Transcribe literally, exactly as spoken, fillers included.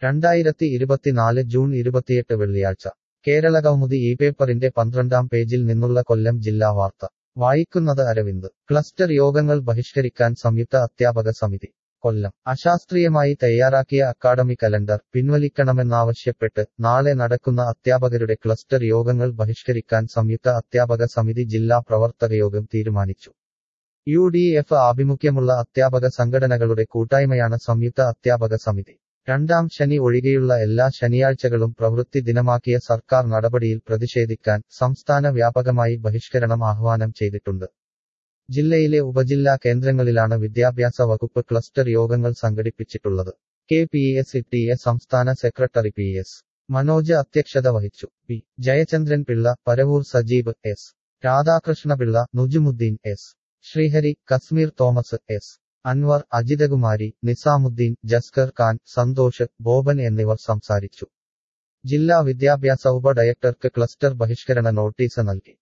രണ്ടായിരത്തി ഇരുപത്തിനാല് ജൂൺ ഇരുപത്തിയെട്ട് വെള്ളിയാഴ്ച കേരളകൗമുദി ഈ പേപ്പറിന്റെ പന്ത്രണ്ടാം പേജിൽ നിന്നുള്ള കൊല്ലം ജില്ലാ വാർത്ത വായിക്കുന്നത് അരവിന്ദ് ക്ലസ്റ്റർ യോഗങ്ങൾ ബഹിഷ്കരിക്കാൻ സംയുക്ത അധ്യാപക സമിതി കൊല്ലം അശാസ്ത്രീയമായി തയ്യാറാക്കിയ അക്കാഡമി കലണ്ടർ പിൻവലിക്കണമെന്നാവശ്യപ്പെട്ട് നാളെ നടക്കുന്ന അധ്യാപകരുടെ ക്ലസ്റ്റർ യോഗങ്ങൾ ബഹിഷ്കരിക്കാൻ സംയുക്ത അധ്യാപക സമിതി ജില്ലാ പ്രവർത്തകയോഗം തീരുമാനിച്ചു. യു ഡി എഫ് ആഭിമുഖ്യമുള്ള അധ്യാപക സംഘടനകളുടെ കൂട്ടായ്മയാണ് സംയുക്ത അധ്യാപക സമിതി. രണ്ടാം ശനി ഒഴികെയുള്ള എല്ലാ ശനിയാഴ്ചകളും പ്രവൃത്തി ദിനമാക്കിയ സർക്കാർ നടപടിയിൽ പ്രതിഷേധിക്കാൻ സംസ്ഥാന വ്യാപകമായി ബഹിഷ്കരണം ആഹ്വാനം ചെയ്തിട്ടുണ്ട്. ജില്ലയിലെ ഉപജില്ലാ കേന്ദ്രങ്ങളിലാണ് വിദ്യാഭ്യാസ വകുപ്പ് ക്ലസ്റ്റർ യോഗങ്ങൾ സംഘടിപ്പിച്ചിട്ടുള്ളത്. K P S T A സംസ്ഥാന സെക്രട്ടറി പി എസ് മനോജ് അധ്യക്ഷത വഹിച്ചു. P Jayachandran Pillai, Paravur Sajeeb, S Radhakrishnapillai, Nujumuddin, S Sreehari, Kashmir Thomas, S Anvar, Ajithakumari, Nizamuddin, Jaskar Khan, Santhosh, Boban എന്നിവർ സംസാരിച്ചു. ജില്ലാ വിദ്യാഭ്യാസ ഉപ ഡയറക്ടർക്ക് ക്ലസ്റ്റർ ബഹിഷ്കരണ നോട്ടീസ് നൽകി.